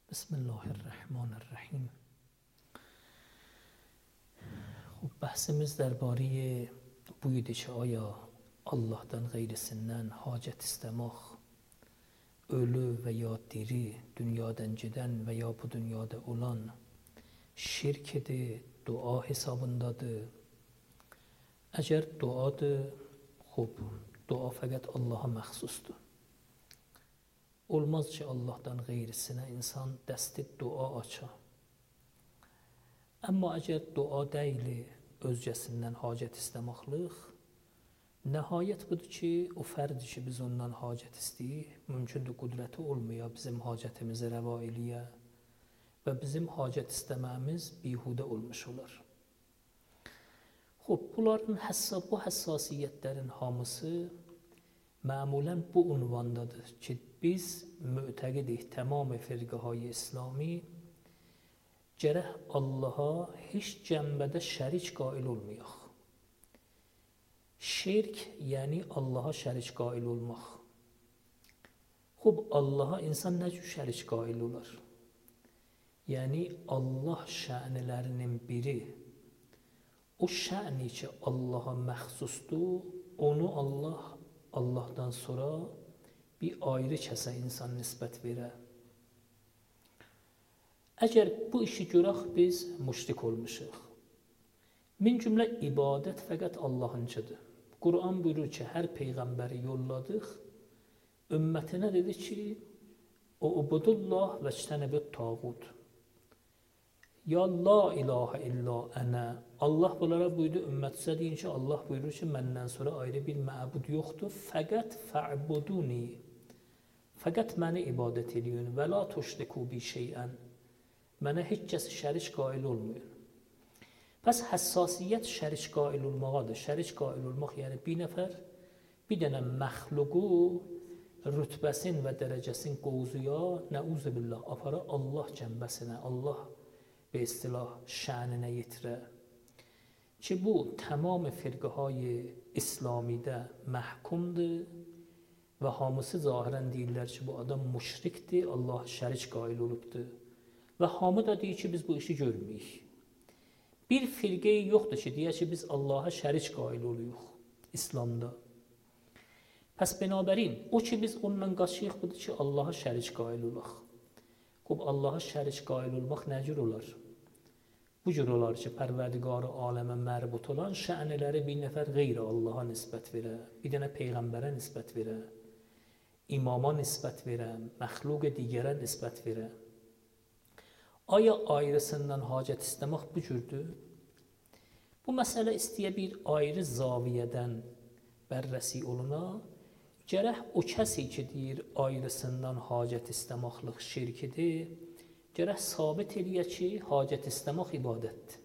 بسم الله الرحمن الرحیم. خب بحثimiz درباره buydu ki aya Allah'tan gayrisinden hacet istemek, ölü veya diri, dünyadan giden veya bu dünyada olan şirkedi, dua hesabındadır. Eğer duadır, xub, dua fəqət Allah'a məxsusdur. Olmaz ki Allah'tan gayrisine insan dəsti dua aça. Amma əgər dua deyil, özgəsindən hacət istəməklik, nəhayət budur ki, o fərdi ki, biz ondan hacət istəyik, mümkündür qudrəti olmaya bizim hacətimizi rəva eləyə və bizim hacət istəməyimiz bihudə olmuş olar. Xub, bunların bu həssasiyyətlərin hamısı məmulən bu unvandadır ki, biz mütəqidik tamam firqəhay İslami gərək Allaha heç cəmbədə şərik qail olmayaq. Şirk, yəni Allaha şərik qail olmaq. Xub, Allaha insan nə cür şərik qail olar? Yəni Allah şənilərinin biri, o şəni ki Allaha məxsusdur, onu Allahdan sonra bir ayrı kəsə insan nisbət verər. Əgər bu işi görək, biz müşrik olmuşuq. Min cümlə ibadət fəqət Allahıncıdır. Quran buyurur ki, hər peyğəmbəri yolladıq, ümmətinə dedi ki, o ubudullah və ictənəbut tağut. Ya la ilahə illa ənə. Allah bunlara buyurdu, ümmətinizə deyin ki, Allah buyurur ki, məndən sonra ayrı bir məbud yoxdur, fəqət fə'buduni. Fəqət məni ibadət edin və la tuşriku bi şeyən. Mənə heç kəsi şərik qail olmayın. Pəs həssasiyyət şərik qail olmağadır. Şərik qail olmaq, yəni bir nəfər, bir dənə məxluqu rütbəsin və dərəcəsin qozuya, nəuzubillah, apara Allah cəmbəsinə, Allah به اصطلاح şəninə yetirə ki, bu tamam firqəhay İslamidə məhkumdur və hamısı zahirən deyirlər ki, bu adam müşrikdir, Allah şərik qail olubdur və hamı da deyir ki, biz bu işi görməyik. Bir firqə yoxdur ki, deyək ki, biz Allaha şərik qail oluyuq İslamda. Pəs bənabərin, o ki, biz onunla qaçıyıq, budur ki, Allaha şərik qail olaq. Xub, Allaha şərik qail olmaq nə cür olar? Bu cür olar ki, pərverdigarı aləmə mərbut olan şəniləri bir nəfər qeyri Allaha nisbət verə, bir dənə peyğəmbərə nisbət verə, imama nisbət verə, məxluq digərə nisbət verə. Aya ayrısından hacət istəmək bu cürdür? Bu məsələ istəyə bir ayrı zaviyədən bərrəsi oluna, gərək o kəsi ki, deyir, ayrısından hacət istəməklik şirkidir, gərək sabit eləyə ki, hacət istəmək ibadətdir.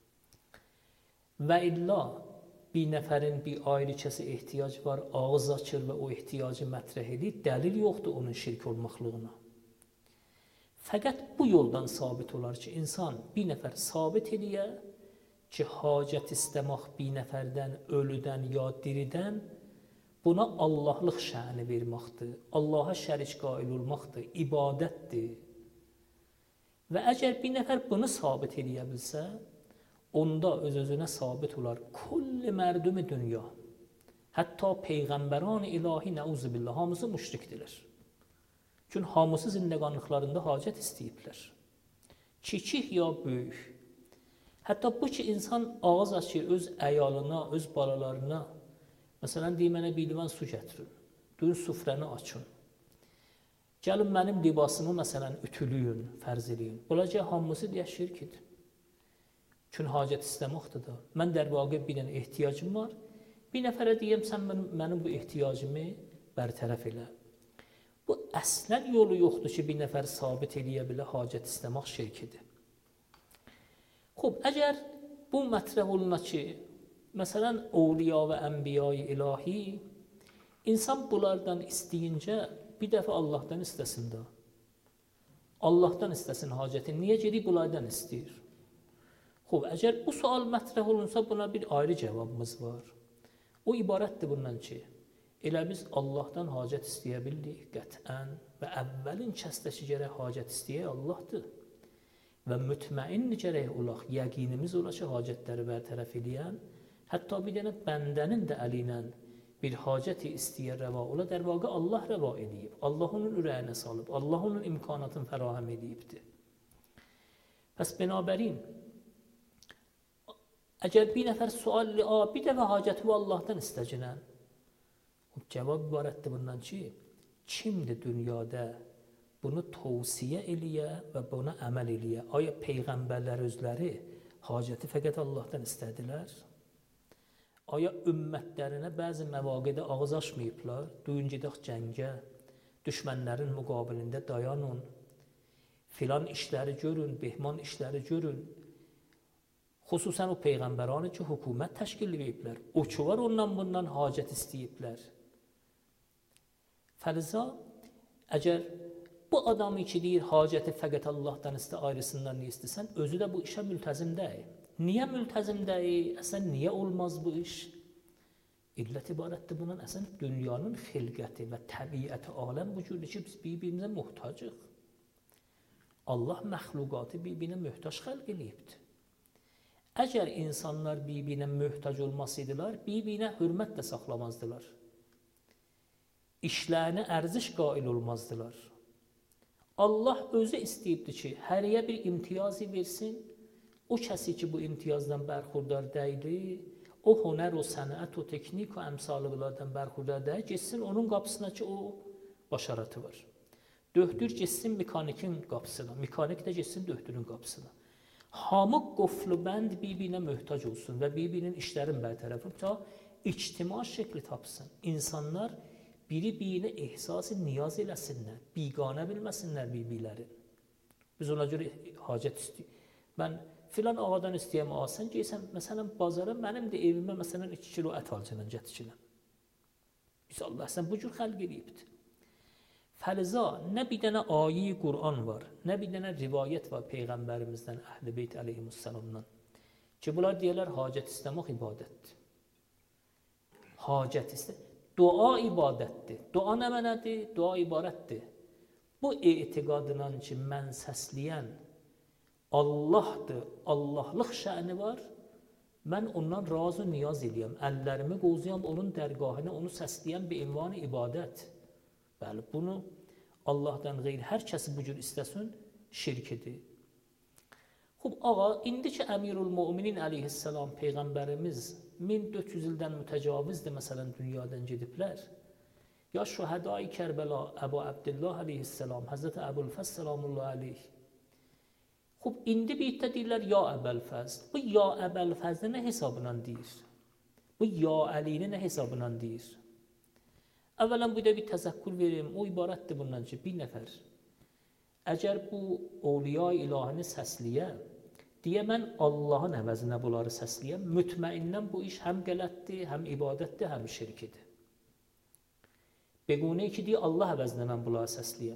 Və illa bir nəfərin bir ayrı kəsi ehtiyac var, ağız açır və o ehtiyacı mətrəh edir, dəlil yoxdur onun şirk olmaqlığına. Fəqət bu yoldan sabit olar ki, insan bir nəfər sabit eləyə ki, hacət istəmək bir nəfərdən, ölüdən ya diridən buna Allahlıq şəni verməkdir, Allaha şərik qail olmaqdır, ibadətdir. Və əgər bir nəfər bunu sabit eləyə bilsə, onda öz-özünə sabit olar kulli mərdumi dünya, hətta peyğəmbərani ilahi nəuzubillah, hamısı müşrikdirlər. Çünki hamısı zindəqanlıqlarında hacət istəyiblər. Kiçik ya böyük. Hətta bu ki, insan ağız açır öz əyalına, öz balalarına, məsələn, deyir, mənə bir livan su gətirin, duyun süfrəni açın. Gəlin mənim libasımı, məsələn, ütülüyün, fərz eləyin. Olaca hamısı deyək şirkidir. Çünki hacət istəməkdir da. Mən dərvaqə bir dənə ehtiyacım var. Bir nəfərə deyəm, sən mənim bu ehtiyacımı bərtərəf elə. Bu əslən yolu yoxdur ki, bir nəfər sabit eləyə bilə hacət istəmək şirkidir. Xub, əgər bu mətrəh oluna ki, məsələn, ovliya və ənbiya-i ilahi, insan bunlardan istəyincə bir dəfə Allahdan istəsin də. Allahdan istəsin hacətin. Niyə gedib bunlardan istəyir? Xub, əgər bu sual mətrəh olunsa, buna bir ayrı cavabımız var. O ibarətdir bundan ki, Elə biz Allahdan hacət istəyə bildik qətən və əvvəlin kəsdə ki, gərək hacət istəyək Allahdır. Və mütməin gərək olaq, yəqinimiz ola ki, hacətləri bərtərəf eləyən, hətta bir dənə bəndənin də əli ilə bir hacəti istəyər rəva ola, der vaqa Allah rəva edib, Allah onun ürəyinə salıb, Allah onun imkanatını fərahəm edibdir. Pəs binabərin, əgər bir nəfər sualli, bir dəfə hacəti Allahdan istəcinən, cavab ibarətdir bundan ki, kimdir dünyada bunu tavsiyə eləyə və buna əməl eləyə? Aya peyğəmbərlər özləri hacəti fəqət Allahdan istədilər? Aya ümmətlərinə bəzi məvaqidə ağız açmayıblar? Duyun gedək cəngə, düşmənlərin müqabilində dayanın, filan işləri görün, behman işləri görün. Xüsusən o peyğəmbərani ki, hökumət təşkil ediblər, o ki var ondan bundan hacət istəyiblər. Fəliza, əgər bu adamı ki deyir, hacəti fəqət Allahdan istə, ayrısından niyə istəsən, özü də bu işə mültəzim deyil. Niyə mültəzim deyil? Əsən niyə olmaz bu iş? İllət ibarətdir bunun, əsən dünyanın xilqəti və təbiəti aləm bu cürdür ki, biz bir-birimizə muhtacıq. Allah məxluqatı bir-birinə möhtac xəlq eləyibdir. Əgər insanlar bir-birinə möhtac olmasaydılar, bir-birinə hörmət də saxlamazdılar. İşlərinə ərziş qail olmazdılar. Allah özü istəyibdir ki, həriyə bir imtiyazı versin, o kəsi ki, bu imtiyazdan bərxurdar deyil, o hünər, o sənət, o teknik, o əmsalıqlardan bərxurdar deyil, geçsin onun qapısına ki, o başarəti var. Döhdür geçsin mekanikin qapısına, mekanik də geçsin döhdürün qapısına. Hamı qoflu bənd bir-birinə möhtac olsun və bir-birinin işlərin bərtərəfi ta ictima şəkli tapsın. İnsanlar biri-birinə ehsası niyaz eləsinlər, biganə bilməsinlər bir-birlərin. Biz ona görə hacət istəyik. Mən filan ağadan istəyəm, sən geysən, məsələn, bazara, mənim də evimə, məsələn, 2 kilo ət alcının, gətikilən. Biz Allah, sən bu cür xəlq eləyibdir. Fəliza, nə bir dənə ayi Qur'an var, nə bir dənə rivayət var Peyğəmbərimizdən, Əhl-i Beyt əleyhissalamdan, ki, bunlar deyərlər, hacət istəmək ibadətdir. Hacət istəmək. Dua ibadətdir. Dua nə mənədir? Dua ibarətdir. Bu etiqadından ki, mən səsləyən Allahdır, Allahlıq şəni var, mən ondan razı niyaz eləyəm, əllərimi qozuyam onun dərgahına, onu səsləyən bir ünvanı ibadət. Bəli, bunu Allahdan qeyri hər kəsi bu cür istəsin, şirkidir. Xub, ağa, indi ki, Əmirul Müminin əleyhissalam, Peyğəmbərimiz 1400 ildən mütəcavizdir, məsələn, dünyadan gediblər. Ya şühədai Kərbəla, Əbu Abdillah əleyhissalam, Həzrət Əbulfəz salamullah əleyh. Xub, indi bir iddə deyirlər, ya Əbəlfəz. Bu ya Əbəlfəzdə nə hesabından deyir? Bu ya Əliyini nə hesabından deyir? Əvvələn bu da bir təzəkkür verim, o ibarətdir bundan ki, bir nəfər. Əgər bu Awliya ilahini səsliyə, deyə mən Allahın əvəzinə bunları səsləyəm, mütməindən bu iş həm qələtdir, həm ibadətdir, həm şirkidir. Bequnə ki, deyə Allah əvəzinə mən bunları səsləyəm.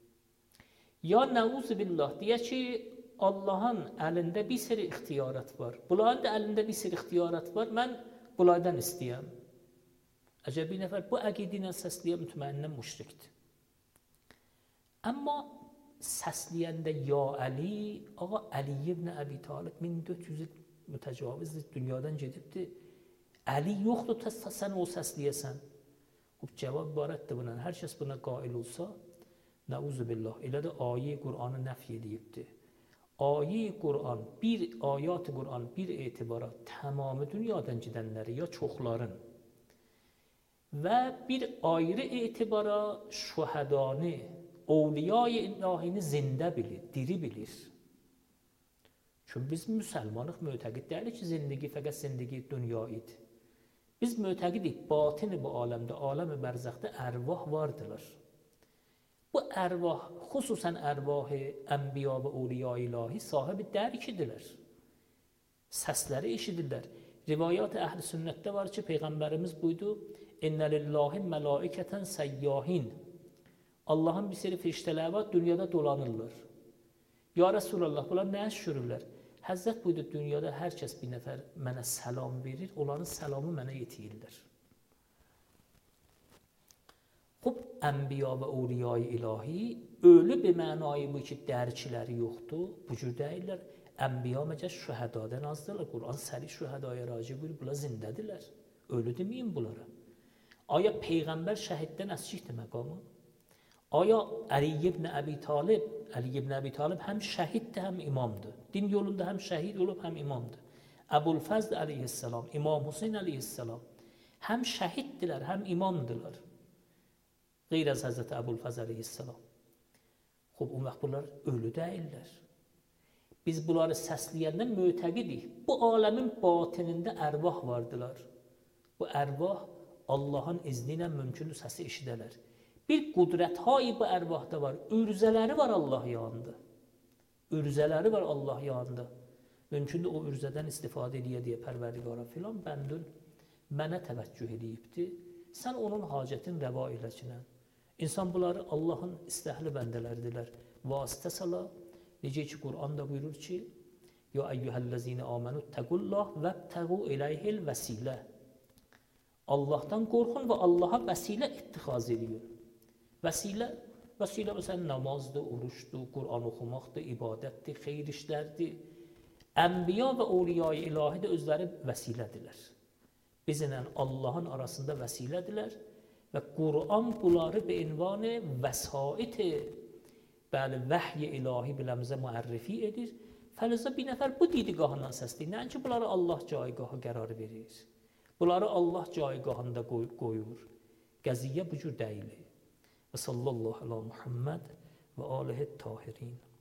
Ya nəuzu billah, deyə ki, Allahın əlində bir sürü ixtiyarat var. Bunların da əlində bir sürü ixtiyarat var, mən bunlardan istəyəm. Əgər bir nəfər bu əqidə ilə səsləyə mütməindən müşrikdir. Amma səsləyəndə ya Əli, ağa Əli ibn Əbi Talib 1400 mütəcavizdir, dünyadan gedibdir. Əli yoxdur, sən o səsləyəsən. Cavab ibarətdir buna. Hər kəs buna qail olsa, nəuzu billah, elə də ayə Qur'anı nəfi edibdir. Ayə Qur'an, bir ayat Qur'an, bir etibara tamamı dünyadan gedənləri ya çoxların və bir ayrı etibara şühədanı, Awliya-i ilahini zində bilir, diri bilir. Çünki biz müsəlmanıq, mötəqid deyilik ki, zindigi fəqət zindigi dünya idi. Biz mötəqidik, batini bu aləmdə, aləm-i bərzəxdə ərvah vardılar. Bu ərvah, xüsusən ərvah-ı ənbiya və Awliya-i ilahi sahibi dərkidirlər. Səsləri eşidirlər. Rivayat-ı əhl-i sünnətdə var ki, Peyğəmbərimiz buydu, İnnə lillahi mələikətən səyyahin. Allahın bir seri firiştələri var, dünyada dolanırlar. Ya Resulallah, bunlar nə şürürlər? Həzrət buydu, dünyada hər kəs bir nəfər mənə səlam verir, onların səlamı mənə yetiyirlər. Enbiya və Awliya-i ilahi ölü bir mənayı bu ki, dərkiləri yoxdur, bu cür deyirlər. Enbiya məcəz şühədadan azdırlar. Quran səri şühədaya raci buyurur, bunlar zindədirlər. Ölü deməyin bunlara. Aya Peyğəmbər şəhiddən əsçikdir məqamı? Aya Əli ibn Əbi Talib həm şəhiddir, həm imamdır. Din yolunda həm şəhid olub, həm imamdır. Əbulfəzl əleyhissalam, İmam Hüseyn əleyhissalam həm şəhiddirlər, həm imamdırlar. Qeyr az Həzrəti Əbulfəzl əleyhissalam. Xob, o vaxt bunlar ölü deyirlər. Biz bunları səsləyəndə mötəqidik. Bu aləmin batinində ərvah vardılar. Bu ərvah Allahın izni ilə mümkündür səsi eşidələr. Bir qudrət-hay bu ərvahda var. Ürzələri var Allah yanında. Ürzələri var Allah yanında. Mümkündür o ürzədən istifadə edə Pərverdigara filan bəndün mənə təvəccüh edibdi. Sən onun hacətin rəva eləkinə. İnsan bunları Allahın istəhli bəndələrdirlər. Vasitə sala. Necə ki, Qur'anda buyurur ki, Ya eyyuhəl-ləzine amenu təqullah vəbtəğu iləyhil vəsilə. Allahdan qorxun və Allaha vəsilə ittixaz edin. Vəsilə məsələn namazdır, oruçdur, Qur'an oxumaqdır, ibadətdir, xeyir işlərdir. Ənbiya və Awliya-i ilahi də özləri vəsilədirlər. Bizlə Allahın arasında vəsilədirlər və Qur'an bunları be ünvanı vəsait bəli vəhy-i ilahi biləmizə müərrifi edir. Fəliza bir nəfər bu didigahından səsləyir. Nəinki bunları Allah caygahı qərar verir. Bunları Allah caygahında qoyur. Qəziyyə bu cür deyilir. Və sallallahu ala Muhammed və alihi tahirin.